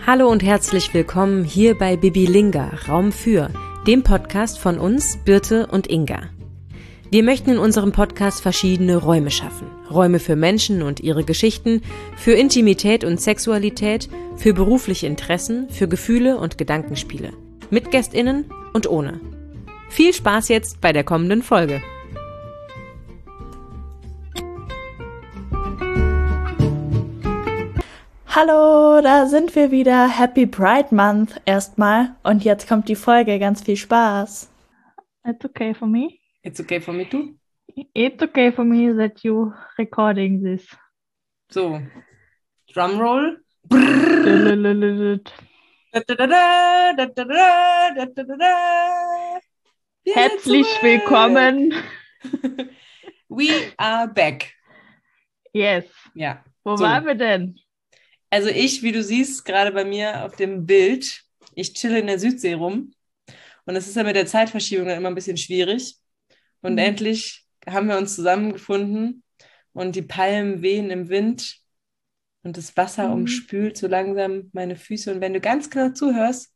Hallo und herzlich willkommen hier bei Bibilinga, Raum für, dem Podcast von uns, Birte und Inga. Wir möchten in unserem Podcast verschiedene Räume schaffen. Räume für Menschen und ihre Geschichten, für Intimität und Sexualität, für berufliche Interessen, für Gefühle und Gedankenspiele. Mit GästInnen und ohne. Viel Spaß jetzt bei der kommenden Folge. Hallo, da sind wir wieder. Happy Pride Month erstmal. Und jetzt kommt die Folge. Ganz viel Spaß. It's okay for me. It's okay for me too. It's okay for me that you recording this. So, Drumroll. Herzlich willkommen. We are back. Yes. Ja. Wo So. waren wir denn? Also ich, wie du siehst, gerade bei mir auf dem Bild, ich chille in der Südsee rum. Und es ist ja mit der Zeitverschiebung dann immer ein bisschen schwierig. Und endlich haben wir uns zusammengefunden und die Palmen wehen im Wind und das Wasser umspült so langsam meine Füße. Und wenn du ganz genau zuhörst,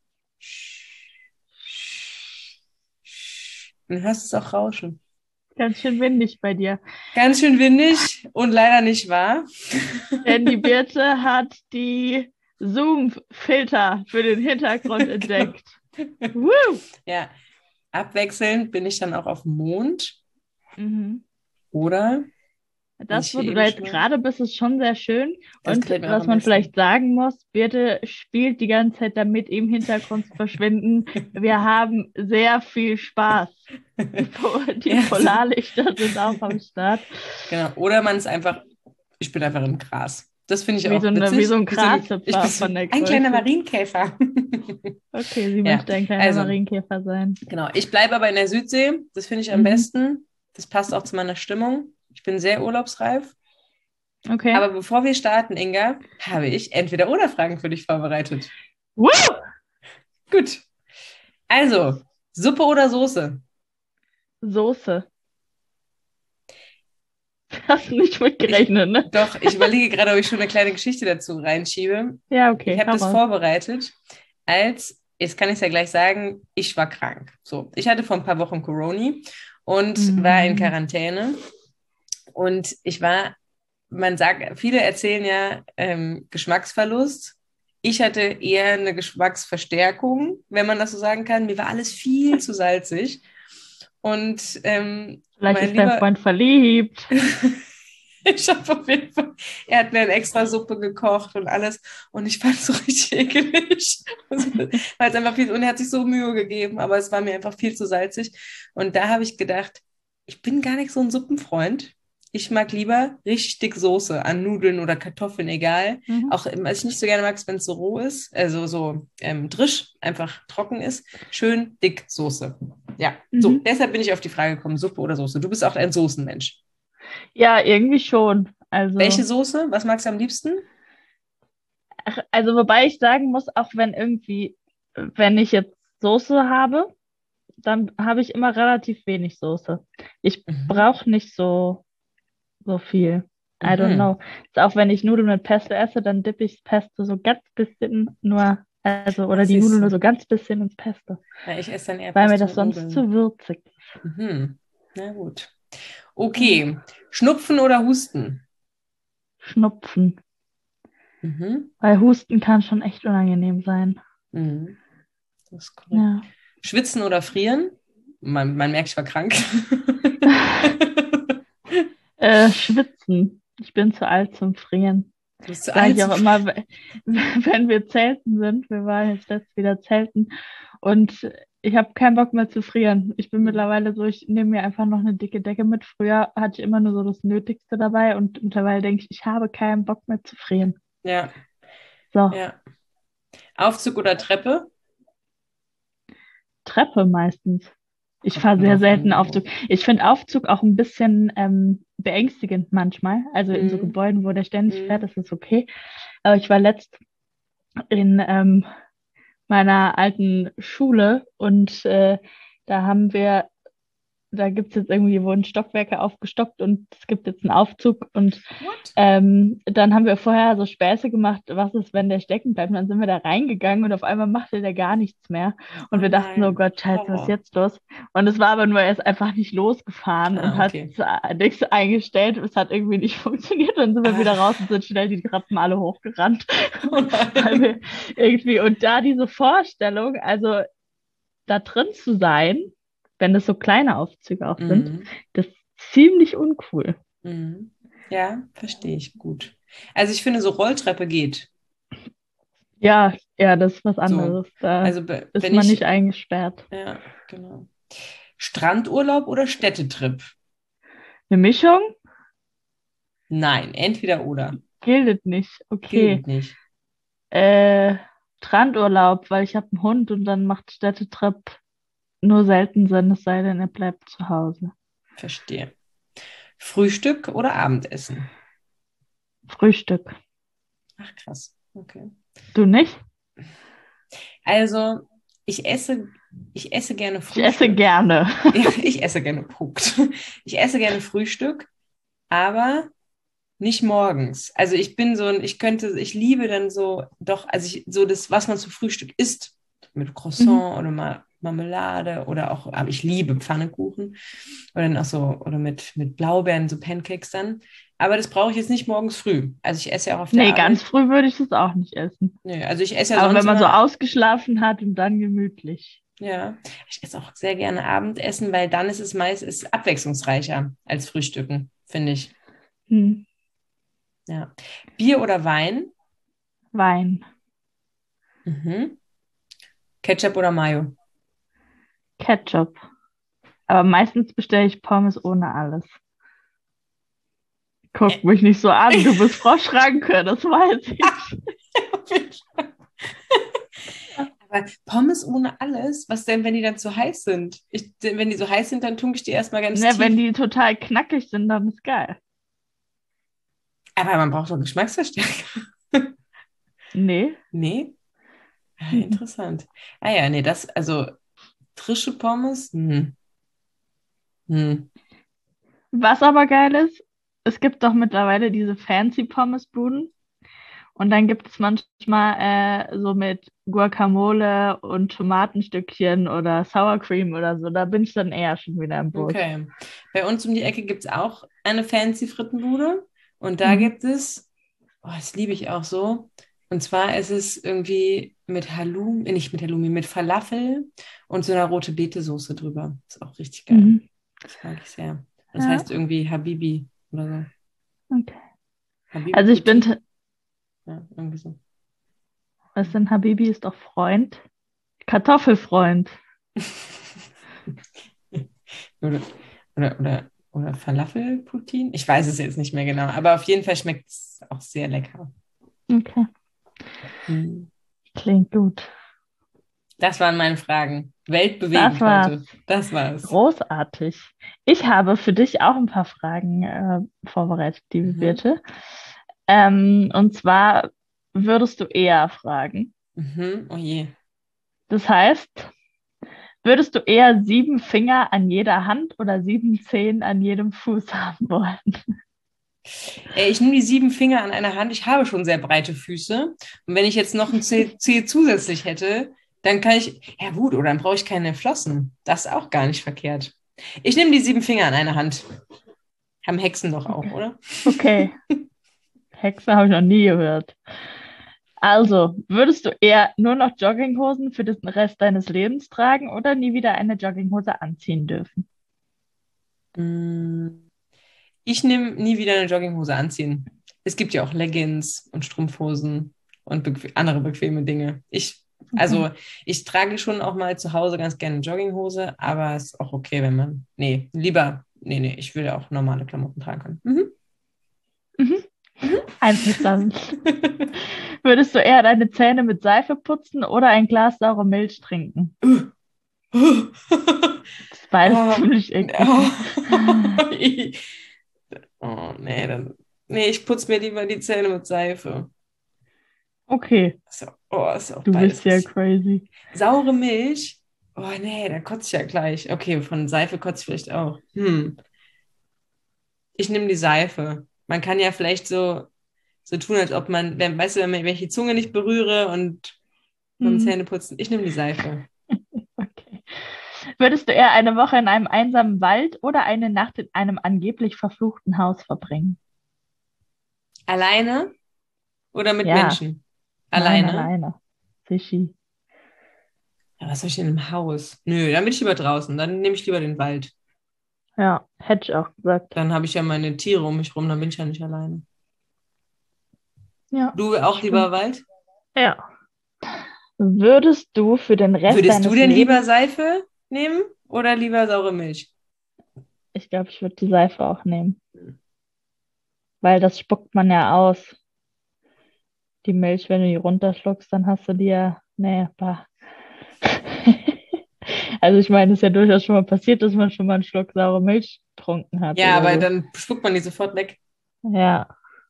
dann hörst du es auch rauschen. Ganz schön windig bei dir. Ganz schön windig und leider nicht wahr. Denn die Birte hat die Zoom-Filter für den Hintergrund entdeckt. Woo! Ja, abwechselnd bin ich dann auch auf dem Mond. Mhm. Oder? Das, wo du da jetzt gerade bist, ist schon sehr schön. Das Und gefällt mir auch was am man besten. vielleicht sagen muss, Birte spielt die ganze Zeit damit, im Hintergrund zu verschwinden. Wir haben sehr viel Spaß. Die Ja. Polarlichter sind auch am Start. Genau. Oder man ist einfach, ich bin einfach im Gras. Das finde ich Wie auch so witzig. ein Ich Grashüpfer bin so von der ein Größe. kleiner Marienkäfer. Okay, sie Ja, möchte ein kleiner also. Marienkäfer sein. Genau. Ich bleibe aber in der Südsee. Das finde ich am besten. Das passt auch zu meiner Stimmung. Ich bin sehr urlaubsreif. Okay. Aber bevor wir starten, Inga, habe ich Entweder-Oder-Fragen für dich vorbereitet. Woo! Gut. Also, Suppe oder Soße? Soße. Hast du nicht mitgerechnet, ne? Doch, ich überlege gerade, ob ich schon eine kleine Geschichte dazu reinschiebe. Ja, okay. Ich habe das raus. vorbereitet, jetzt kann ich es ja gleich sagen, ich war krank. So, ich hatte vor ein paar Wochen Corona und war in Quarantäne. Und ich war, viele erzählen ja Geschmacksverlust. Ich hatte eher eine Geschmacksverstärkung, wenn man das so sagen kann. Mir war alles viel zu salzig. Und Vielleicht ist dein Freund verliebt. ich habe auf jeden Fall, er hat mir eine extra Suppe gekocht und alles und ich fand es so richtig ekelig, weil es einfach viel, und er hat sich so Mühe gegeben, aber es war mir einfach viel zu salzig und da habe ich gedacht, ich bin gar nicht so ein Suppenfreund. Ich mag lieber richtig dick Soße an Nudeln oder Kartoffeln, egal. Auch was ich nicht so gerne mag, ist, wenn es so roh ist, also so drisch, einfach trocken ist, schön dick Soße. Ja, so, deshalb bin ich auf die Frage gekommen, Suppe oder Soße. Du bist auch ein Soßenmensch. Ja, irgendwie schon. Also, Welche Soße? Was magst du am liebsten? also wobei ich sagen muss, auch wenn ich jetzt Soße habe, dann habe ich immer relativ wenig Soße. Ich brauche nicht so viel. I don't know. Also auch wenn ich Nudeln mit Pesto esse, dann dippe ich das Pesto so ganz bisschen oder die Nudeln nur so ganz bisschen ins Pesto. Ja, ich esse dann eher weil Pesto mir das mit sonst Nudeln. zu würzig ist. Na gut. Okay. Schnupfen oder Husten? Schnupfen. Weil Husten kann schon echt unangenehm sein. Das ist korrekt. Ja. Schwitzen oder frieren? Man merkt, ich war krank. Schwitzen. Ich bin zu alt zum Frieren. Du bist zu Sag alt. ich auch immer, wenn wir zelten sind. Wir waren jetzt letztens wieder zelten und ich habe keinen Bock mehr zu frieren. Ich bin mittlerweile so, ich nehme mir einfach noch eine dicke Decke mit. Früher hatte ich immer nur so das Nötigste dabei und mittlerweile denke ich, ich habe keinen Bock mehr zu frieren. Ja. So. Ja. Aufzug oder Treppe? Treppe meistens. Ich fahre sehr selten Aufzug. Ich finde Aufzug auch ein bisschen beängstigend manchmal. Also in so Gebäuden, wo der ständig fährt, ist es okay. Aber ich war letzt in meiner alten Schule und da haben wir da gibt es jetzt irgendwie, wurden Stockwerke aufgestockt und es gibt jetzt einen Aufzug und What? dann haben wir vorher so Späße gemacht, was ist, wenn der stecken bleibt? Und dann sind wir da reingegangen und auf einmal machte der gar nichts mehr. Und Oh wir dachten, oh nein. Gott, Scheiße, was ist Horror. jetzt los? Und es war aber nur, er ist einfach nicht losgefahren und Ah, hat okay. nichts eingestellt. Es hat irgendwie nicht funktioniert. Dann sind wir wieder raus und sind schnell die Treppen alle hochgerannt. Oh Weil nein. wir irgendwie, und da diese Vorstellung, also da drin zu sein, wenn es so kleine Aufzüge auch sind, Mhm. das ist ziemlich uncool. Mhm. Ja, verstehe ich gut. Also ich finde, so Rolltreppe geht. Ja, ja, das ist was So. anderes. Da Also ist wenn man nicht ich, eingesperrt. ja, genau. Strandurlaub oder Städtetrip? Eine Mischung Nein, entweder oder. gilt nicht. Okay. Gilt nicht. Äh, Strandurlaub, weil ich habe einen Hund und dann macht Städtetrip nur selten Sinn, es sei denn, er bleibt zu Hause. Verstehe. Frühstück oder Abendessen? Frühstück. Ach, krass. Okay. Du nicht? Also, ich esse, ich esse gerne Ich esse Frühstück. gerne. Ja, ich esse gerne Punkt. Ich esse gerne Frühstück, aber nicht morgens. Also ich liebe dann so, doch, also so das, was man zum Frühstück isst, mit Mhm. Croissant oder mal Marmelade oder auch, aber ich liebe Pfannekuchen oder dann auch so, oder mit Blaubeeren, so Pancakes dann. Aber das brauche ich jetzt nicht morgens früh. Also ich esse ja auch auf der Nee, ganz Arbeit. früh würde ich das auch nicht essen. Nö, also ich esse ja Aber wenn sonst man so immer, ausgeschlafen hat und dann gemütlich. ja, ich esse auch sehr gerne Abendessen, weil dann ist es ist abwechslungsreicher als Frühstücken, finde ich. Hm. Ja. Bier oder Wein? Wein. Mhm. Ketchup oder Mayo? Ketchup. Aber meistens bestelle ich Pommes ohne alles. Guck mich nicht so an, du bist Frau Schranke, das weiß ich. Aber Pommes ohne alles, was denn, wenn die dann zu heiß sind? Wenn die so heiß sind, dann tunke ich die erstmal ganz Ne, wenn tief. die total knackig sind, dann ist geil. Aber man braucht doch Geschmacksverstärker. Nee. Nee? Ah, Mhm. interessant. Ah ja, nee, also frische Pommes? Hm. Hm. Was aber geil ist, es gibt doch mittlerweile diese fancy Pommesbuden und dann gibt es manchmal so mit Guacamole und Tomatenstückchen oder Sour Cream oder so. Da bin ich dann eher schon wieder im Boot. Okay. Bei uns um die Ecke gibt es auch eine fancy Frittenbude und da Mhm. gibt es, oh, das liebe ich auch so. Und zwar ist es irgendwie mit Halloumi, nicht mit Halloumi, mit Falafel und so einer rote Beete-Soße drüber. Ist auch richtig geil. Mhm. Das mag ich sehr. Das Ja, heißt irgendwie Habibi oder so. okay. Habibi Also ich bin, Poutine? Ja, irgendwie so. was denn Habibi ist doch Freund? Kartoffelfreund. Oder, oder Falafel-Poutine? Ich weiß es jetzt nicht mehr genau, aber auf jeden Fall schmeckt es auch sehr lecker. Okay, Hm. klingt gut. Das waren meine Fragen. Das Weltbewegend war's. heute. Das war's. Großartig. Ich habe für dich auch ein paar Fragen vorbereitet, liebe Mhm. Birte. Und zwar würdest du eher fragen. Mhm. Oh je. Das heißt, würdest du eher 7 Finger an jeder Hand oder 7 Zehen an jedem Fuß haben wollen? Ich nehme die 7 Finger an einer Hand. Ich habe schon sehr breite Füße. Und wenn ich jetzt noch ein Zeh zusätzlich hätte, dann kann ich, ja gut, oder dann brauche ich keine Flossen. Das ist auch gar nicht verkehrt. Ich nehme die 7 Finger an einer Hand. Haben Hexen doch auch, Okay. oder? Okay, Hexe habe ich noch nie gehört. Also, würdest du eher nur noch Jogginghosen für den Rest deines Lebens tragen oder nie wieder eine Jogginghose anziehen dürfen? Mm, Ich nehme nie wieder eine Jogginghose anziehen. Es gibt ja auch Leggings und Strumpfhosen und andere bequeme Dinge. Okay. Also ich trage schon auch mal zu Hause ganz gerne Jogginghose, aber es ist auch okay, wenn man, nee, lieber, nee, ich will auch normale Klamotten tragen können. Mhm. Mhm. Einverstanden. Mhm. Würdest du eher deine Zähne mit Seife putzen oder ein Glas saure Milch trinken? Das ist beides Oh, ziemlich eklig. oh, Ne? oh nee, nee, ich putze mir lieber die Zähne mit Seife. Okay, So, oh, ist auch du bist beides ja richtig. crazy. Saure Milch. Oh nee, da kotze ich ja gleich. Okay, von Seife kotze ich vielleicht auch. Ich nehme die Seife. Man kann ja vielleicht so tun, als ob man, weißt du, wenn ich die Zunge nicht berühre und beim Hm. Zähneputzen, ich nehme die Seife. Okay. Würdest du eher eine Woche in einem einsamen Wald oder eine Nacht in einem angeblich verfluchten Haus verbringen? Alleine oder mit Ja, Menschen? nein, Alleine? alleine. Fischi. Ja, was soll ich denn im Haus? Nö, dann bin ich lieber draußen. Dann nehme ich lieber den Wald. Ja, hätte ich auch gesagt. Dann habe ich ja meine Tiere um mich rum, dann bin ich ja nicht alleine. Ja, Du auch lieber stimmt. Wald? Ja. Würdest du für den Rest Würdest du deines denn lieber Lebens, Seife nehmen oder lieber saure Milch? ich glaube, ich würde die Seife auch nehmen, weil das spuckt man ja aus. Die Milch, wenn du die runterschluckst, dann hast du die ja, nee, bah. Also ich meine, es ist ja durchaus schon mal passiert, dass man schon mal einen Schluck saure Milch getrunken hat Ja, oder aber so. dann spuckt man die sofort weg. Ja.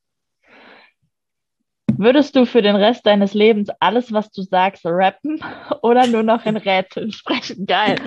Würdest du für den Rest deines Lebens alles, was du sagst, rappen oder nur noch in Rätseln sprechen? Geil.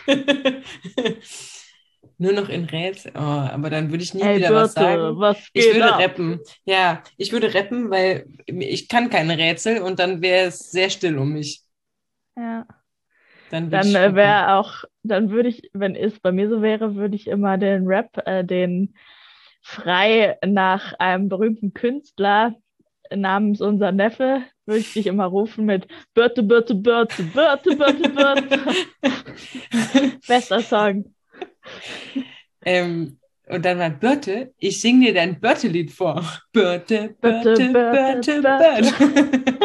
Nur noch in Rätsel. Oh, aber dann würde ich nie Ey, wieder was Birte, sagen. was Ich geht würde ab? rappen. Ja, ich würde rappen, weil ich kann keine Rätsel und dann wäre es sehr still um mich. Ja. Dann würde Dann ich rappen. wäre auch, dann würde ich, wenn es bei mir so wäre, würde ich immer den Rap, den frei nach einem berühmten Künstler namens unser Neffe, würde ich dich immer rufen mit Birte, Birte, Birte, Birte, Birte, Birte. Bester Song. Und dann war Birte, ich singe dir dein Birte-Lied vor. Birte, Birte, Birte, Birte, Birte, Birte. Birte.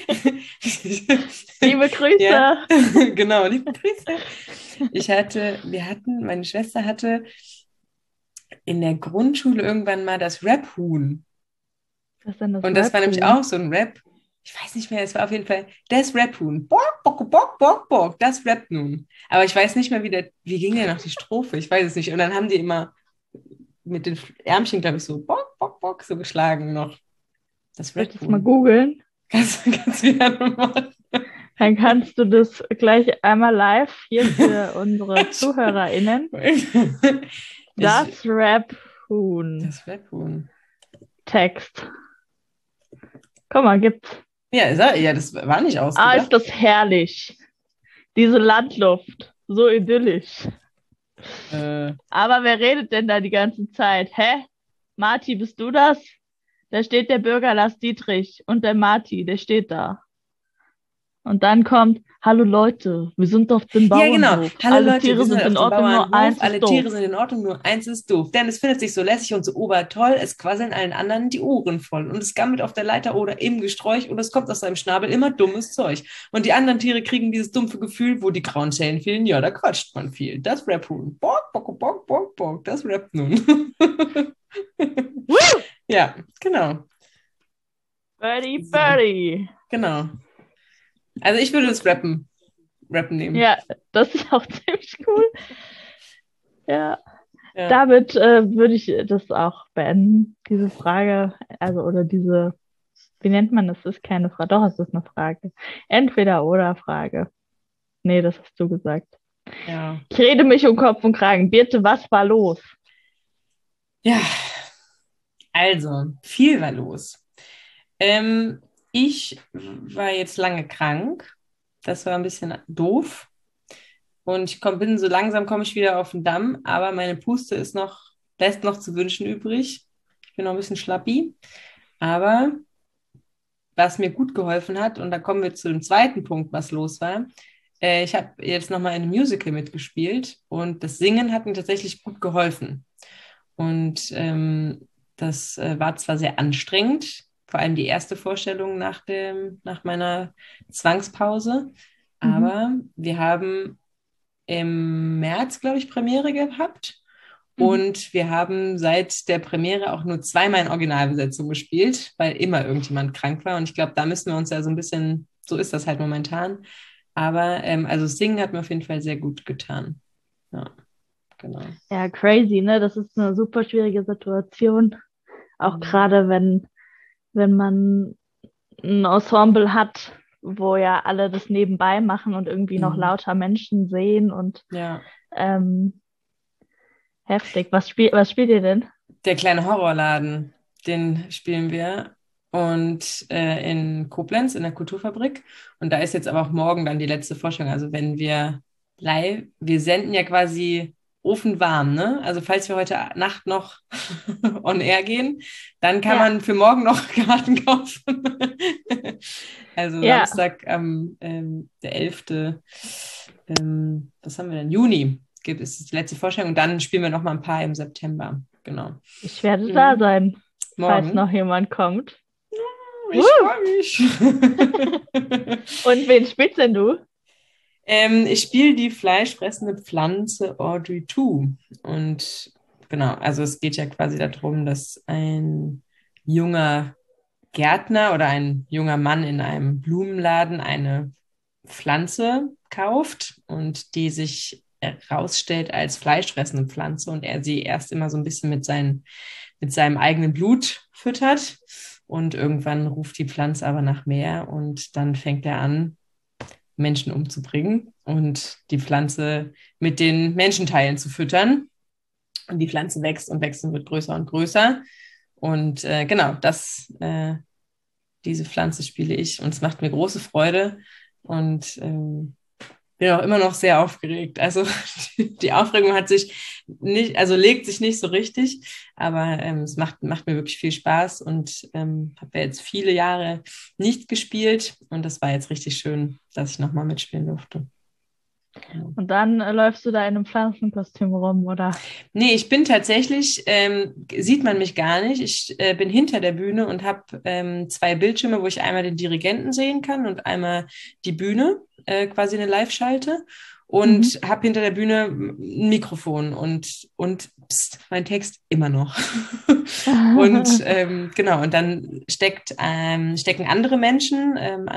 Liebe Ja, Grüße. genau, liebe Grüße. Meine Schwester hatte in der Grundschule irgendwann mal das Rap-Huhn. Was ist denn das Und das war nämlich auch Rap-Huhn? so ein Rap. Ich weiß nicht mehr, es war auf jeden Fall das Rap-Huhn. Bock, bock, bock, bock, bock, das rappt nun. Aber ich weiß nicht mehr, wie ging denn noch die Strophe? Ich weiß es nicht. Und dann haben die immer mit den Ärmchen, glaube ich, so bock, bock, bock, so geschlagen noch. Das Soll ich das mal Rap-Huhn. googeln? Kannst du gerne machen. Dann kannst du das gleich einmal live hier für unsere ZuhörerInnen. Ich, Das Rap-Huhn. das Rap-Huhn. Text. Guck mal, gibt's. Ja, das war nicht Ah, ist ausgedacht. das herrlich. Diese Landluft. So idyllisch. Äh, Aber wer redet denn da die ganze Zeit? Hä? Marti, bist du das? Da steht der Bürger Lars Dietrich und der Marti, der steht da. Und dann kommt, hallo Leute, wir sind auf dem Ja, genau. Bauernhof. Hallo Alle Leute, wir Tiere sind sind halt auf in dem Ordnung, nur Bauernhof. eins ist Alle doof. Tiere sind in Ordnung, nur eins ist doof. Denn es findet sich so lässig und so obertoll, es quasseln allen anderen die Ohren voll. Und es gammelt auf der Leiter oder im Gesträuch und es kommt aus seinem Schnabel immer dummes Zeug. Und die anderen Tiere kriegen dieses dumpfe Gefühl, wo die grauen Zellen fehlen. Ja, da quatscht man viel. Das Rap-Huhn. Bock, bock, bock, bock, bock. Das rappt nun. Woo! Ja, genau. Birdie, So, birdie. genau. Also ich würde das Gut. Rappen nehmen. Ja, das ist auch ziemlich cool. Ja, Ja. damit würde ich das auch beenden, diese Frage, also oder diese, wie nennt man das? Das ist keine Frage, doch, es ist eine Frage. Entweder oder Frage. Nee, das hast du gesagt. Ja. Ich rede mich um Kopf und Kragen. Birte, was war los? Ja, also, viel war los. Ich war jetzt lange krank. Das war ein bisschen doof. Und bin so langsam komme ich wieder auf den Damm, aber meine Puste lässt noch zu wünschen übrig. Ich bin noch ein bisschen schlappi. Aber was mir gut geholfen hat, und da kommen wir zu dem zweiten Punkt, was los war. Ich habe jetzt nochmal in einem Musical mitgespielt und das Singen hat mir tatsächlich gut geholfen. Und das war zwar sehr anstrengend, vor allem die erste Vorstellung nach meiner Zwangspause, Mhm. aber wir haben im März, glaube ich, Premiere gehabt. Mhm. Und wir haben seit der Premiere auch nur zweimal in Originalbesetzung gespielt, weil immer irgendjemand krank war. Und ich glaube, da müssen wir uns ja so ein bisschen, so ist das halt momentan. Aber also Singen hat mir auf jeden Fall sehr gut getan. Ja, genau. Ja, crazy, ne? Das ist eine super schwierige Situation. Auch Mhm. gerade wenn man ein Ensemble hat, wo ja alle das nebenbei machen und irgendwie noch lauter Menschen sehen und Ja. heftig. Was spielt ihr denn? Der kleine Horrorladen, den spielen wir. Und in Koblenz, in der Kulturfabrik. Und da ist jetzt aber auch morgen dann die letzte Vorstellung. Also wenn wir senden ja quasi ofenwarm, ne? Also falls wir heute Nacht noch on air gehen, dann kann man für morgen noch Karten kaufen. Also Ja. Samstag der 11. Was haben wir denn? Juni ist die letzte Vorstellung. Und dann spielen wir noch mal ein paar im September. Genau. Ich werde da sein, falls Morgen. noch jemand kommt. Ich freue mich. Und wen spielst denn du? Ich spiele die fleischfressende Pflanze Audrey 2. Und genau, also es geht ja quasi darum, dass ein junger Gärtner oder ein junger Mann in einem Blumenladen eine Pflanze kauft und die sich herausstellt als fleischfressende Pflanze und er sie erst immer so ein bisschen mit seinem eigenen Blut füttert. Und irgendwann ruft die Pflanze aber nach mehr und dann fängt er an, Menschen umzubringen und die Pflanze mit den Menschenteilen zu füttern. Und die Pflanze wächst und wächst und wird größer und größer. Und genau, diese Pflanze spiele ich und es macht mir große Freude und bin auch immer noch sehr aufgeregt. Also die Aufregung legt sich nicht so richtig, aber es macht mir wirklich viel Spaß und habe ja jetzt viele Jahre nicht gespielt und das war jetzt richtig schön, dass ich nochmal mitspielen durfte. Und dann läufst du da in einem Pflanzenkostüm rum, oder? Nee, ich bin tatsächlich, sieht man mich gar nicht. Ich bin hinter der Bühne und habe 2 Bildschirme, wo ich einmal den Dirigenten sehen kann und einmal die Bühne, quasi eine Live-Schalte. Und habe hinter der Bühne ein Mikrofon und pst, mein Text immer noch. Und genau, und dann stecken andere Menschen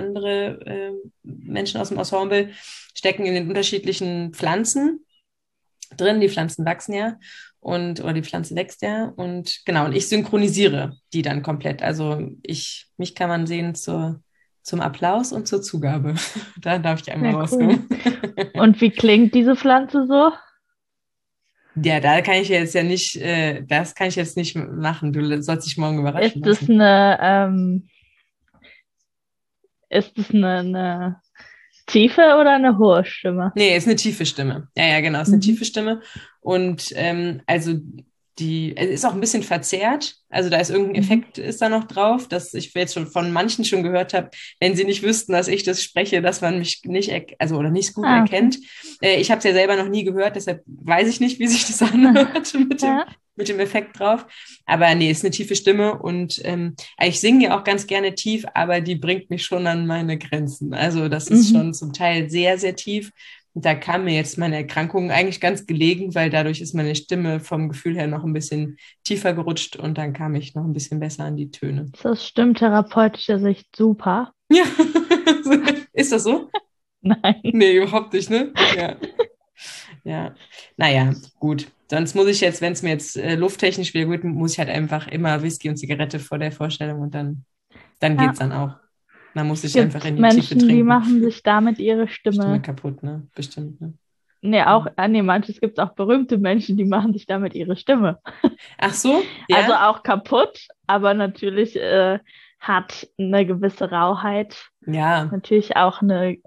aus dem Ensemble, stecken in den unterschiedlichen Pflanzen drin. Die Pflanzen wachsen ja oder die Pflanze wächst ja. Und genau, und ich synchronisiere die dann komplett. Also mich kann man sehen zum Applaus und zur Zugabe. Da darf ich einmal rauskommen. Cool. Und wie klingt diese Pflanze so? Ja, da kann ich jetzt ja nicht, das kann ich jetzt nicht machen. Du sollst dich morgen überraschen Ist lassen. Ist es eine tiefe oder eine hohe Stimme? Nee, ist eine tiefe Stimme. Ja, genau, ist eine tiefe Stimme. Und also es ist auch ein bisschen verzerrt. Also da ist irgendein Effekt ist da noch drauf, dass ich jetzt schon von manchen schon gehört habe, wenn sie nicht wüssten, dass ich das spreche, dass man mich nicht, oder nicht gut erkennt. Ich habe es ja selber noch nie gehört, deshalb weiß ich nicht, wie sich das anhört mit dem Effekt drauf. Aber nee, ist eine tiefe Stimme und ich singe ja auch ganz gerne tief, aber die bringt mich schon an meine Grenzen. Also das ist schon zum Teil sehr, sehr tief. Und da kam mir jetzt meine Erkrankung eigentlich ganz gelegen, weil dadurch ist meine Stimme vom Gefühl her noch ein bisschen tiefer gerutscht und dann kam ich noch ein bisschen besser an die Töne. Das ist aus stimmtherapeutischer Sicht super. Ja, ist das so? Nein. Nee, überhaupt nicht, ne? Ja. Ja, naja, gut. Sonst muss ich jetzt, wenn es mir jetzt lufttechnisch wieder gut, muss ich halt einfach immer Whisky und Zigarette vor der Vorstellung und dann geht's dann auch. Man muss sich einfach in die Menschen, Tiefe trinken. die machen sich damit ihre Stimme kaputt, ne? Bestimmt, ne? Manches gibt es auch berühmte Menschen, die machen sich damit ihre Stimme. Ach so? Ja? Also auch kaputt, aber natürlich hat eine gewisse Rauheit. Ja. Natürlich auch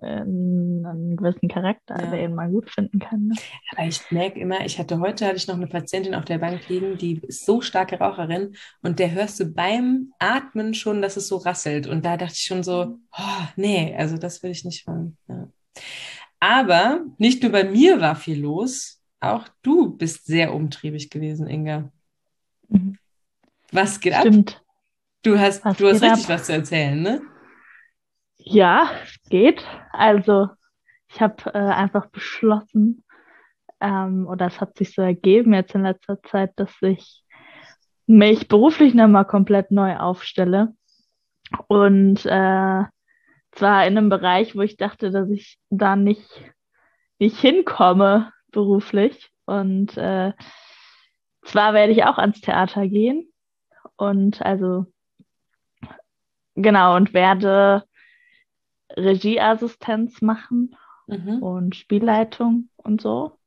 einen gewissen Charakter, den man gut finden kann. Ne? Aber ich merke immer, heute hatte ich noch eine Patientin auf der Bank liegen, die ist so starke Raucherin und der hörst du beim Atmen schon, dass es so rasselt. Und da dachte ich schon so, oh, nee, also das will ich nicht machen. Ja. Aber nicht nur bei mir war viel los, auch du bist sehr umtriebig gewesen, Inga. Was geht ab? Du hast richtig was zu erzählen, ne? Ja, es geht. Also ich habe einfach beschlossen, oder es hat sich so ergeben jetzt in letzter Zeit, dass ich mich beruflich nochmal komplett neu aufstelle. Und zwar in einem Bereich, wo ich dachte, dass ich da nicht hinkomme beruflich. Und zwar werde ich auch ans Theater gehen. Und also genau, und werde Regieassistenz machen Mhm. und Spielleitung und so.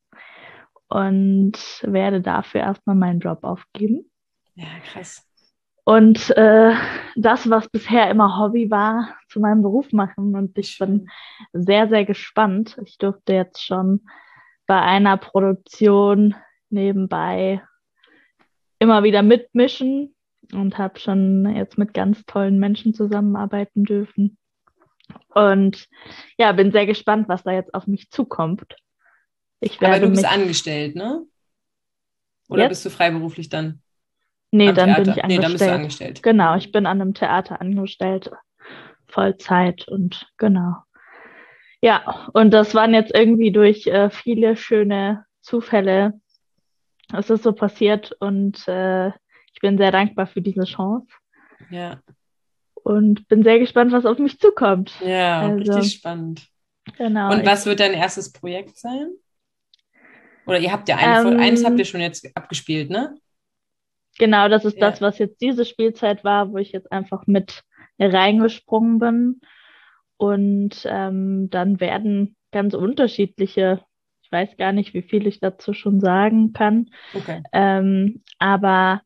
Und werde dafür erstmal meinen Job aufgeben. Ja, krass. Und das, was bisher immer Hobby war, zu meinem Beruf machen. Und ich bin Schön. sehr, sehr gespannt. Ich durfte jetzt schon bei einer Produktion nebenbei immer wieder mitmischen und habe schon jetzt mit ganz tollen Menschen zusammenarbeiten dürfen. Und ja, bin sehr gespannt, was da jetzt auf mich zukommt. Ich Aber werde du bist mich angestellt, ne? Oder bist jetzt, du freiberuflich dann nee, am dann bin Theater? ich Nee, dann bist du angestellt. angestellt. Genau, Mhm. ich bin an einem Theater angestellt, Vollzeit und genau. Ja, und das waren jetzt irgendwie durch viele schöne Zufälle. Es ist so passiert und ich bin sehr dankbar für diese Chance Ja, und bin sehr gespannt, was auf mich zukommt. ja, Also, richtig spannend. genau, Und was wird dein erstes Projekt sein? Oder ihr habt ja eins habt ihr ähm, schon jetzt abgespielt, ne? genau, das ist das, Ja. was jetzt diese Spielzeit war, wo ich jetzt einfach mit reingesprungen bin. Und dann werden ganz unterschiedliche, ich weiß gar nicht, wie viel ich dazu schon sagen kann, Okay. aber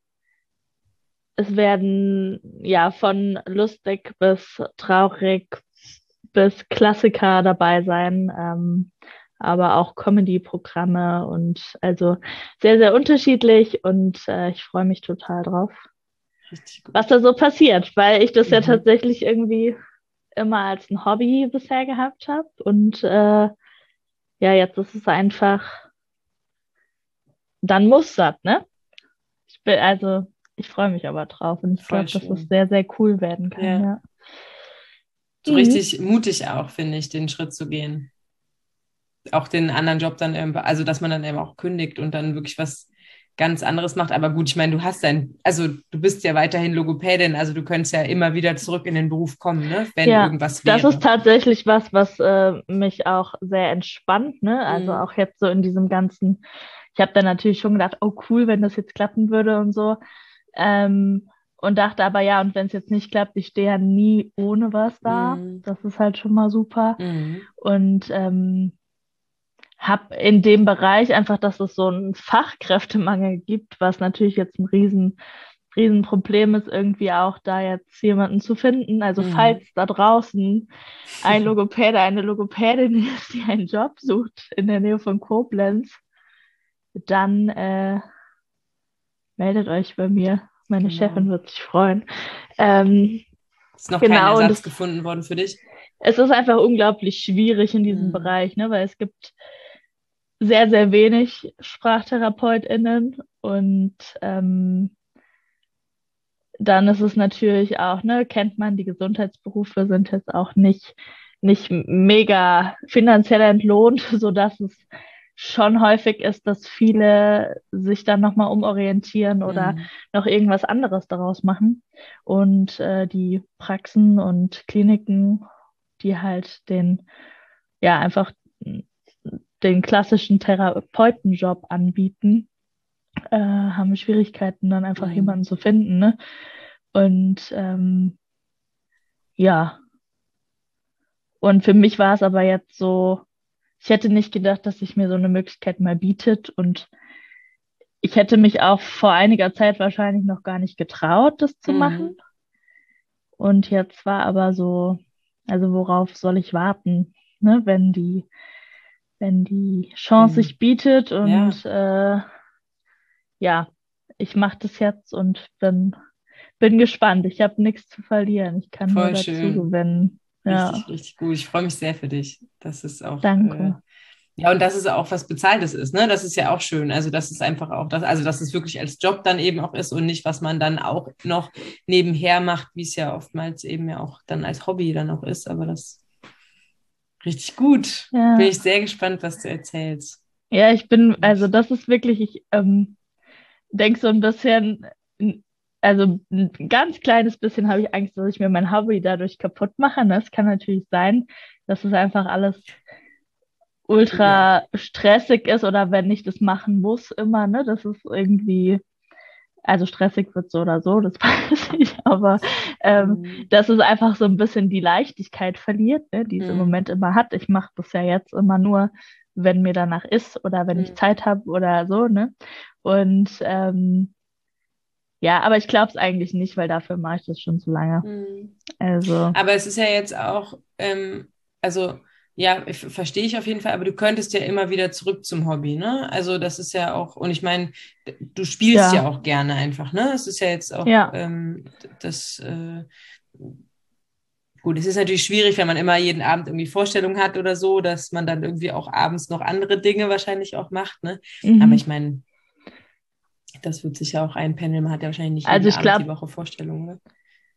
es werden ja von lustig bis traurig bis Klassiker dabei sein, aber auch Comedy-Programme und also sehr, sehr unterschiedlich und ich freue mich total drauf, Richtig was gut. da so passiert, weil ich das ja Mhm. tatsächlich irgendwie immer als ein Hobby bisher gehabt habe und ja, jetzt ist es einfach, dann muss das, ne? Also, ich freue mich aber drauf und ich Voll glaube, dass es schön. sehr, sehr cool werden kann, Ja. ja. So Mhm. richtig mutig auch, finde ich, den Schritt zu gehen. Auch den anderen Job dann, also dass man dann eben auch kündigt und dann wirklich was ganz anderes macht. Aber gut, ich meine, also du bist ja weiterhin Logopädin, also du könntest ja immer wieder zurück in den Beruf kommen, ne? Wenn Ja, irgendwas das ist wäre. tatsächlich was mich auch sehr entspannt, ne? Also Mhm. auch jetzt so in diesem ganzen, ich habe dann natürlich schon gedacht, oh cool, wenn das jetzt klappen würde und so. Und dachte aber ja, und wenn es jetzt nicht klappt, ich stehe ja nie ohne was da. Mhm. Das ist halt schon mal super. Mhm. Und habe in dem Bereich einfach, dass es so einen Fachkräftemangel gibt, was natürlich jetzt ein Riesenproblem ist, irgendwie auch da jetzt jemanden zu finden. Also falls Mhm. da draußen ein Logopäde, eine Logopädin ist, die einen Job sucht in der Nähe von Koblenz, dann meldet euch bei mir. Meine Genau. Chefin wird sich freuen. Ähm, Ist noch kein genau, und Ersatz gefunden worden für dich? es ist einfach unglaublich schwierig in diesem Mhm. Bereich, ne, weil es gibt sehr, sehr wenig SprachtherapeutInnen und dann ist es natürlich auch, ne, kennt man, die Gesundheitsberufe sind jetzt auch nicht mega finanziell entlohnt, sodass es schon häufig ist, dass viele sich dann nochmal umorientieren oder Mhm. noch irgendwas anderes daraus machen. Und die Praxen und Kliniken, die halt ja, einfach den klassischen Therapeutenjob anbieten, haben Schwierigkeiten, dann einfach Mhm. jemanden zu finden, ne? Und ja, und für mich war es aber jetzt so, ich hätte nicht gedacht, dass sich mir so eine Möglichkeit mal bietet und ich hätte mich auch vor einiger Zeit wahrscheinlich noch gar nicht getraut, das zu machen. Mhm. Und jetzt war aber so, also worauf soll ich warten, ne? Wenn die Chance Genau. sich bietet Ja, und ja, ich mache das jetzt und bin gespannt. Ich habe nichts zu verlieren. Ich kann nur voll dazu schön. gewinnen. Richtig, Ja, richtig gut. Ich freue mich sehr für dich. Das ist auch, danke. ja, und dass es auch was Bezahltes ist, ne? Das ist ja auch schön. Also, dass es einfach auch das, also, dass es wirklich als Job dann eben auch ist und nicht, was man dann auch noch nebenher macht, wie es ja oftmals eben ja auch dann als Hobby dann auch ist. Aber das richtig gut. Bin Ja, ich sehr gespannt, was du erzählst. ja, also das ist wirklich, ich denke so ein bisschen, also ein ganz kleines bisschen habe ich Angst, dass ich mir mein Hobby dadurch kaputt mache. Das kann natürlich sein, dass es einfach alles Ja. ultra stressig ist oder wenn ich das machen muss immer, ne, dass es irgendwie Also stressig wird so oder so, das weiß ich, aber dass es einfach so ein bisschen die Leichtigkeit verliert, ne, die es im Moment immer hat. Ich mache das ja jetzt immer nur, wenn mir danach ist oder wenn ich Zeit habe oder so, ne? Und ja, aber ich glaube es eigentlich nicht, weil dafür mache ich das schon zu lange. Also, Aber es ist ja jetzt auch, also ja, verstehe ich auf jeden Fall, aber du könntest ja immer wieder zurück zum Hobby, ne? Also das ist ja auch, und ich meine, du spielst ja ja, auch gerne einfach, ne? Es ist ja jetzt auch ja, das, gut, es ist natürlich schwierig, wenn man immer jeden Abend irgendwie Vorstellungen hat oder so, dass man dann irgendwie auch abends noch andere Dinge wahrscheinlich auch macht, ne? Aber ich meine, das wird sich ja auch einpendeln. Man hat ja wahrscheinlich nicht Also jeden ich Abend die glaube, Woche Vorstellungen, ne?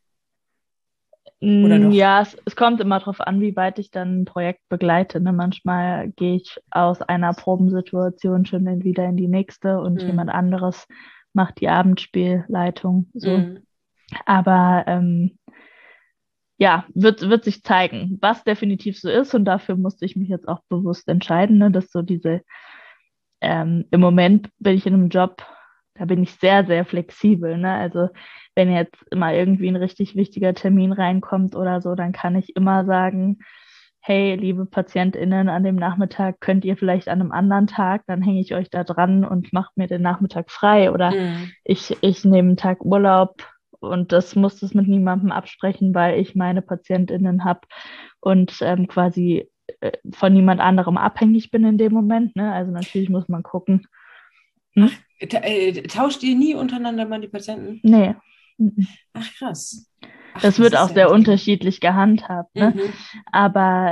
Oder doch? ja, es kommt immer darauf an, wie weit ich dann ein Projekt begleite. Ne? Manchmal gehe ich aus einer Probensituation schon wieder in die nächste und jemand anderes macht die Abendspielleitung. So. Aber ja, wird sich zeigen, was definitiv so ist. Und dafür musste ich mich jetzt auch bewusst entscheiden, ne? Dass so diese, im Moment bin ich in einem Job, da bin ich sehr, sehr flexibel. Ne? Also wenn jetzt immer irgendwie ein richtig wichtiger Termin reinkommt oder so, dann kann ich immer sagen, hey, liebe PatientInnen, an dem Nachmittag könnt ihr vielleicht an einem anderen Tag, dann hänge ich euch da dran und mache mir den Nachmittag frei. Oder ich nehme einen Tag Urlaub und das muss es mit niemandem absprechen, weil ich meine PatientInnen habe und quasi von niemand anderem abhängig bin in dem Moment. Ne? Also natürlich muss man gucken. Ach, tauscht ihr nie untereinander mal die Patienten? Nee. Ach, krass. Ach, das wird auch ja sehr unterschiedlich gehandhabt. Ne? Aber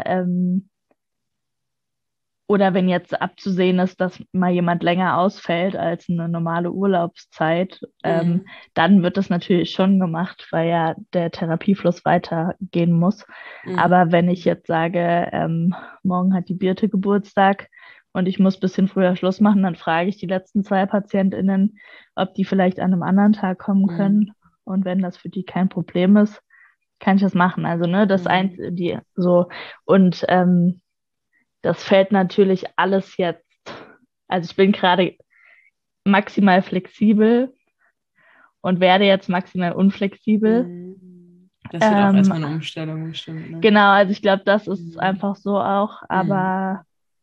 oder wenn jetzt abzusehen ist, dass mal jemand länger ausfällt als eine normale Urlaubszeit, dann wird das natürlich schon gemacht, weil ja der Therapiefluss weitergehen muss. Aber wenn ich jetzt sage, morgen hat die Birte Geburtstag und ich muss ein bisschen früher Schluss machen, dann frage ich die letzten 2 PatientInnen, ob die vielleicht an einem anderen Tag kommen können. Und wenn das für die kein Problem ist, kann ich das machen. Also, ne, das die so und das fällt natürlich alles jetzt. Also ich bin gerade maximal flexibel und werde jetzt maximal unflexibel. Das wird auch erstmal eine Umstellung bestimmt. Ne? Genau, also ich glaube, das ist einfach so auch, aber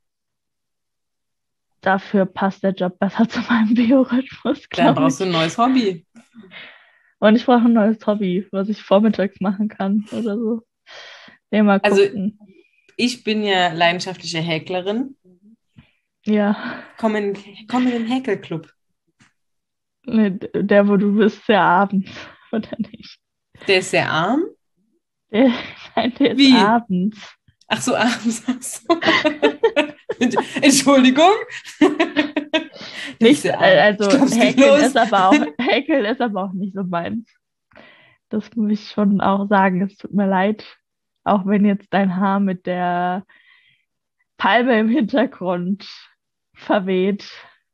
dafür passt der Job besser zu meinem Biorhythmus, glaube ich. Dann brauchst du ein neues Hobby. Und ich brauche ein neues Hobby, was ich vormittags machen kann oder so. Mal gucken. Also ich bin ja leidenschaftliche Häklerin. Ja. Komm in den Häkelclub. Nee, der, wo du bist, sehr abends, oder nicht? Der ist sehr arm? Nein, der ist abends. Ach so, abends. Ach so. Entschuldigung. Nicht, also Häkeln ist aber auch nicht so meins. Das muss ich schon auch sagen. Es tut mir leid, auch wenn jetzt dein Haar mit der Palme im Hintergrund verweht.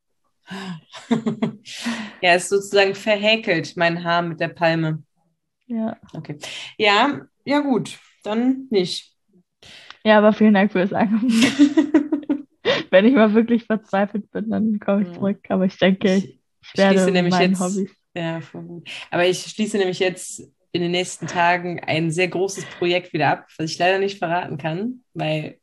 Ja, es ist sozusagen verhäkelt, mein Haar mit der Palme. Ja. Okay. Ja, gut, dann nicht. Ja, aber vielen Dank für das Angebot. Wenn ich mal wirklich verzweifelt bin, dann komme ich zurück. Aber ich denke, ich werde meinen Hobbys. Ja, voll gut. Aber ich schließe nämlich jetzt in den nächsten Tagen ein sehr großes Projekt wieder ab, was ich leider nicht verraten kann, weil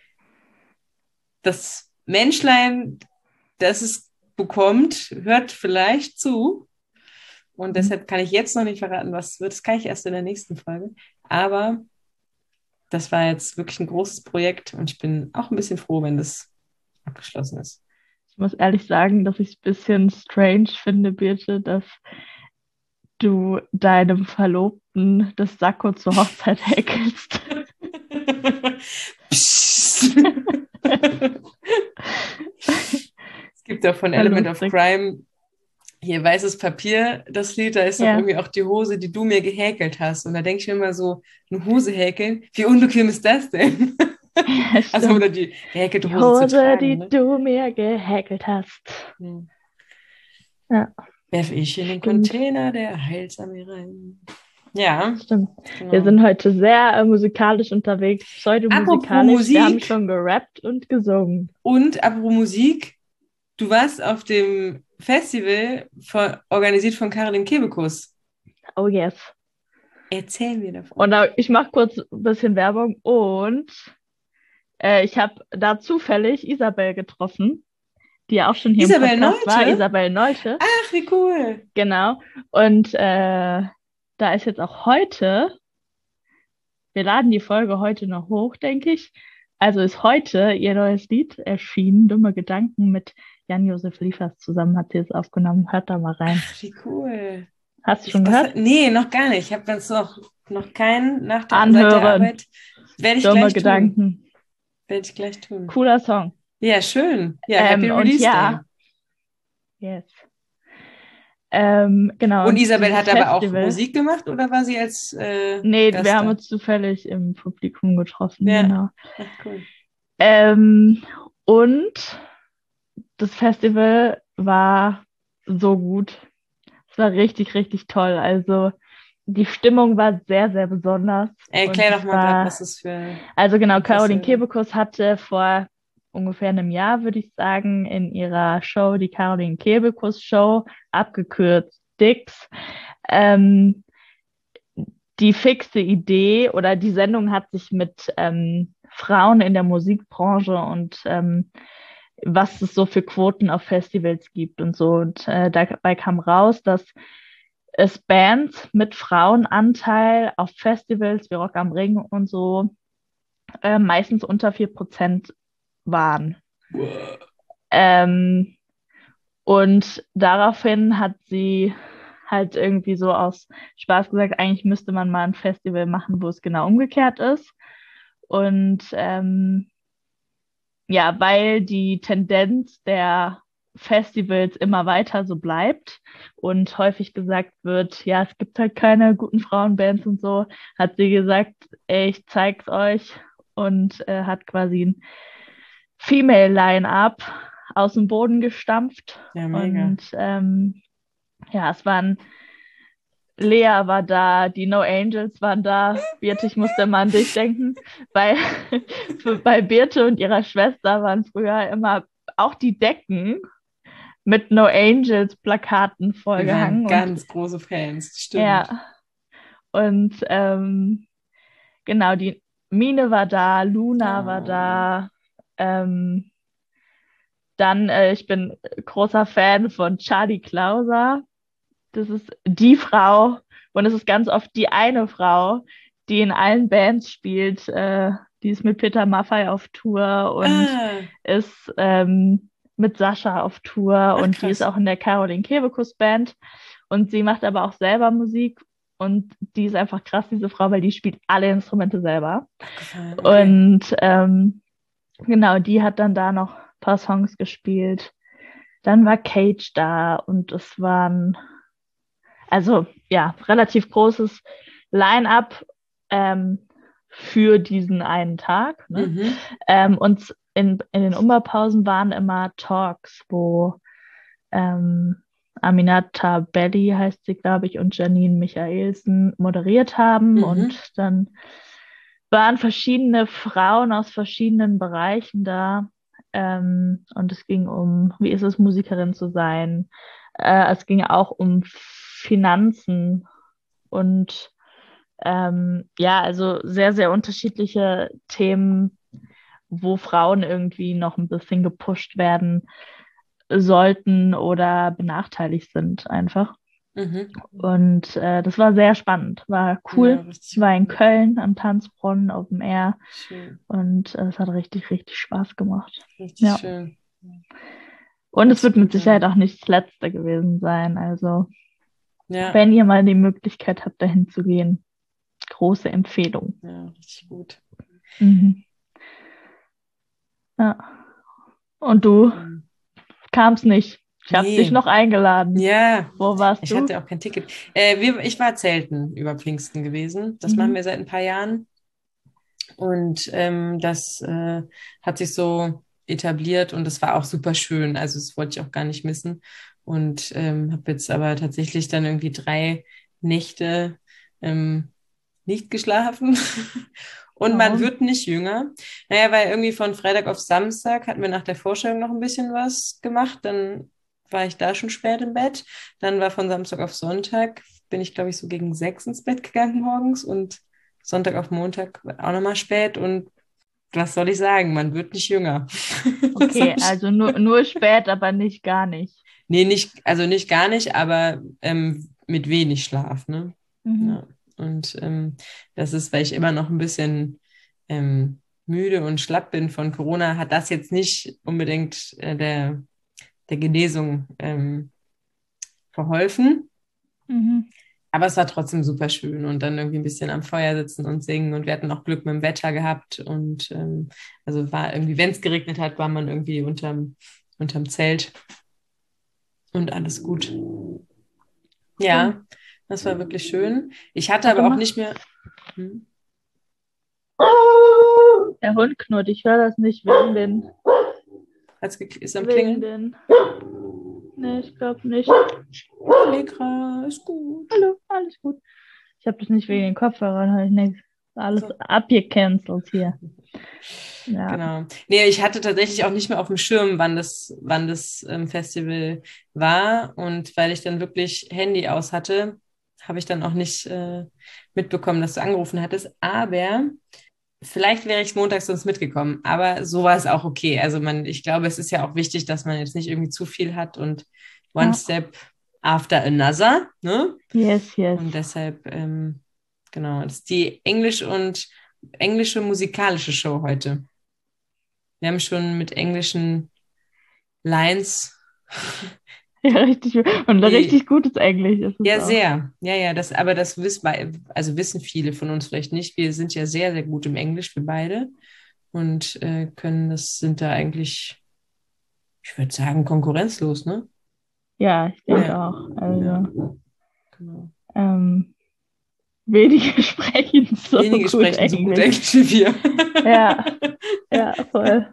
das Menschlein, das es bekommt, hört vielleicht zu. Und deshalb kann ich jetzt noch nicht verraten, was es wird. Das kann ich erst in der nächsten Folge. Aber das war jetzt wirklich ein großes Projekt und ich bin auch ein bisschen froh, wenn das abgeschlossen ist. Ich muss ehrlich sagen, dass ich es ein bisschen strange finde, Birte, dass du deinem Verlobten das Sakko zur Hochzeit häkelst. Es gibt ja von Element of Crime hier weißes Papier, das Lied, da ist doch irgendwie auch die Hose, die du mir gehäkelt hast. Und da denke ich mir immer so, eine Hose häkeln, wie unbequem ist das denn? Ja, also oder die gehäkelte Hose zu tragen, die ne? du mir gehäkelt hast. Ja. Werfe ich in den Container der Heilsarmee rein. Ja. Stimmt. Genau. Wir sind heute sehr musikalisch unterwegs, pseudomusikalisch. Wir haben schon gerappt und gesungen. Und apropos Musik, du warst auf dem Festival organisiert von Caroline Kebekus. Oh yes. Erzähl mir davon. Und ich mache kurz ein bisschen Werbung und ich habe da zufällig Isabel getroffen, die ja auch schon hier im Isabel Podcast war. Neute? Isabel Neute, Ach, wie cool. genau. Und da ist jetzt auch heute, wir laden die Folge heute noch hoch, denke ich. Also ist heute ihr neues Lied erschienen, Dumme Gedanken mit Jan-Josef Liefers zusammen hat sie es aufgenommen. Hört da mal rein. Ach, wie cool. Hast du schon gehört? Nee, noch gar nicht. Ich habe jetzt noch keinen seit der Anhören. Arbeit. Werde ich Dumme gleich Gedanken. tun. Werde ich gleich tun. Cooler Song. Ja, schön. Ja, Happy Und Release ja, Day. yes. Genau. Und Isabel dieses hat aber auch Festival. Musik gemacht oder war sie als Nee, Gast wir haben da? uns zufällig im Publikum getroffen, Ja. genau. Ach, cool. Und das Festival war so gut. Es war richtig, richtig toll. Also die Stimmung war sehr, sehr besonders. Erklär Und doch mal gerade, was das für... Also genau, ein Caroline Festival Kebekus hatte vor ungefähr einem Jahr, würde ich sagen, in ihrer Show, die Caroline Kebekus Show, abgekürzt Dix, die fixe Idee oder die Sendung hat sich mit Frauen in der Musikbranche und was es so für Quoten auf Festivals gibt und so. Und dabei kam raus, dass es Bands mit Frauenanteil auf Festivals wie Rock am Ring und so meistens unter 4% waren. Und daraufhin hat sie halt irgendwie so aus Spaß gesagt, eigentlich müsste man mal ein Festival machen, wo es genau umgekehrt ist. Und ja, weil die Tendenz der Festivals immer weiter so bleibt und häufig gesagt wird, ja, es gibt halt keine guten Frauenbands und so, hat sie gesagt, ey, ich zeig's euch und hat quasi ein Female Line-Up aus dem Boden gestampft. Ja, mega. Und ja, es waren Lea war da, die No Angels waren da. Birte, ich musste immer an dich denken. Bei Birte und ihrer Schwester waren früher immer auch die Decken mit No Angels Plakaten Wir vollgehangen. waren ganz große Fans, stimmt. Ja. Und genau, die Mine war da, Luna war da. Dann, ich bin großer Fan von Charlie Klauser. Das ist die Frau und es ist ganz oft die eine Frau, die in allen Bands spielt. Die ist mit Peter Maffay auf Tour und ist mit Sascha auf Tour und die ist auch in der Caroline Kebekus Band und sie macht aber auch selber Musik und die ist einfach krass, diese Frau, weil die spielt alle Instrumente selber. Okay. Und genau, die hat dann da noch ein paar Songs gespielt. Dann war Cage da und es waren also ja, relativ großes Line-up für diesen einen Tag. Ne? Und in den Umbaupausen waren immer Talks, wo Aminata Belli heißt sie, glaube ich, und Janine Michaelsen moderiert haben. Und dann waren verschiedene Frauen aus verschiedenen Bereichen da. Und es ging um, wie ist es, Musikerin zu sein. Es ging auch um Finanzen und ja, also sehr, sehr unterschiedliche Themen, wo Frauen irgendwie noch ein bisschen gepusht werden sollten oder benachteiligt sind einfach. Und das war sehr spannend, war cool. Ja, ich war in Köln am Tanzbrunnen Open Air. Schön. Und es hat richtig, richtig Spaß gemacht. Richtig schön. Und es wird mit Sicherheit auch nicht das letzte gewesen sein. Also wenn ihr mal die Möglichkeit habt, dahin zu gehen, große Empfehlung. Ja, richtig gut. Ja. Und du kamst nicht. Ich habe dich noch eingeladen. Ja. Wo warst du? Ich hatte auch kein Ticket. Ich war zelten über Pfingsten gewesen. Das machen wir seit ein paar Jahren. Und das hat sich so etabliert und das war auch super schön. Also das wollte ich auch gar nicht missen. Und habe jetzt aber tatsächlich dann irgendwie 3 Nächte nicht geschlafen. Und man wird nicht jünger. Naja, weil irgendwie von Freitag auf Samstag hatten wir nach der Vorstellung noch ein bisschen was gemacht. Dann war ich da schon spät im Bett. Dann war von Samstag auf Sonntag, bin ich, glaube ich, so gegen 6 ins Bett gegangen morgens und Sonntag auf Montag auch nochmal spät. Und was soll ich sagen? Man wird nicht jünger. Okay, also nur spät, aber nicht gar nicht. Nee, nicht gar nicht, aber mit wenig Schlaf, ne? Mhm. Ja. Und das ist, weil ich immer noch ein bisschen müde und schlapp bin von Corona, hat das jetzt nicht unbedingt der Genesung verholfen. Mhm. Aber es war trotzdem super schön und dann irgendwie ein bisschen am Feuer sitzen und singen und wir hatten auch Glück mit dem Wetter gehabt und also war irgendwie, wenn es geregnet hat, war man irgendwie unterm Zelt und alles gut. Cool. Ja, das war wirklich schön. Ich hatte Warte aber auch mal. nicht mehr. Hm? Der Hund knurrt, ich höre das nicht Ist am wegen Klingeln? den. Nee, ich glaube nicht. Allegra, ist gut. Hallo, alles gut. Ich habe das nicht wegen den Kopfhörern, habe ich nichts. Alles So. abgecancelt hier. Ja. Genau. Nee, ich hatte tatsächlich auch nicht mehr auf dem Schirm, wann das Festival war. Und weil ich dann wirklich Handy aus hatte, habe ich dann auch nicht mitbekommen, dass du angerufen hattest. Aber vielleicht wäre ich montags sonst mitgekommen. Aber so war es auch okay. Also ich glaube, es ist ja auch wichtig, dass man jetzt nicht irgendwie zu viel hat und one Ja. step after another, ne? Yes, yes. Und deshalb, genau, das ist die englische musikalische Show heute. Wir haben schon mit englischen Lines, Ja, richtig. Und die, richtig gutes Englisch ist es ja, auch. sehr. Ja, ja, aber das wissen viele von uns vielleicht nicht. Wir sind ja sehr, sehr gut im Englisch, wir beide. Und sind da eigentlich, ich würde sagen, konkurrenzlos, ne? Ja, ich denke Ja, auch. ja, Also, genau. ähm, wenige sprechen so Wenige gut sprechen so gut Englisch. Englisch wie wir. Ja, ja, voll.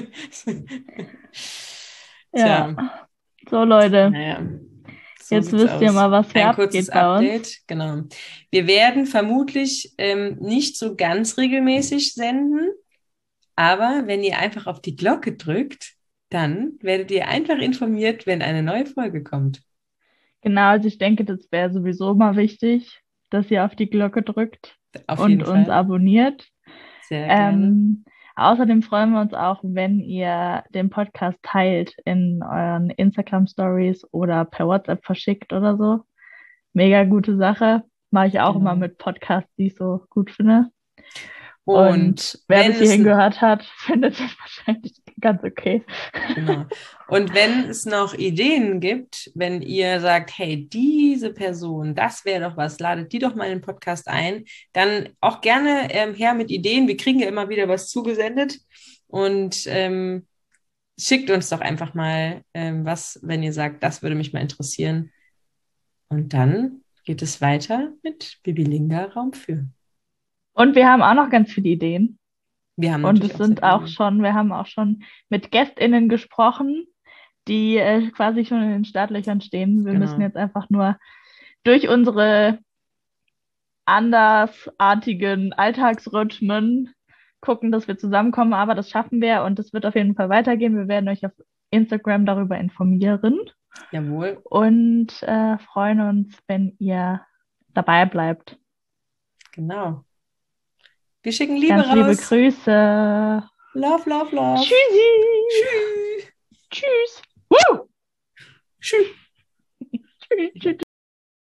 Ja. Tja, So, Leute, naja, so jetzt sieht's wisst ihr aus. mal, was hier Ein kurzes abgeht bei uns. Update, genau. Wir werden vermutlich nicht so ganz regelmäßig senden, aber wenn ihr einfach auf die Glocke drückt, dann werdet ihr einfach informiert, wenn eine neue Folge kommt. Genau, also ich denke, das wäre sowieso mal wichtig, dass ihr auf die Glocke drückt Auf und jeden uns Fall. abonniert. Sehr gerne. Außerdem freuen wir uns auch, wenn ihr den Podcast teilt in euren Instagram Stories oder per WhatsApp verschickt oder so. Mega gute Sache. Mache ich auch immer Genau. mit Podcasts, die ich so gut finde. Und Und wer wenn bis es hierhin gehört hat, findet es wahrscheinlich ganz okay. Genau. Und wenn es noch Ideen gibt, wenn ihr sagt, hey, diese Person, das wäre doch was, ladet die doch mal in den Podcast ein, dann auch gerne her mit Ideen. Wir kriegen ja immer wieder was zugesendet und schickt uns doch einfach mal was, wenn ihr sagt, das würde mich mal interessieren. Und dann geht es weiter mit Bibilinga Raum für. Und wir haben auch noch ganz viele Ideen. Wir haben Und natürlich es auch sehr sind viele auch Ideen. schon, wir haben auch schon mit GästInnen gesprochen, die quasi schon in den Startlöchern stehen. Wir müssen Genau. jetzt einfach nur durch unsere andersartigen Alltagsrhythmen gucken, dass wir zusammenkommen, aber das schaffen wir und es wird auf jeden Fall weitergehen. Wir werden euch auf Instagram darüber informieren Jawohl. und freuen uns, wenn ihr dabei bleibt. Genau. Wir schicken Liebe Ganz liebe raus. Grüße. Love, love, love. Tschüssi. Tschüss. Tschüss. Woo! Tschüss. Tschüss. Tschüss.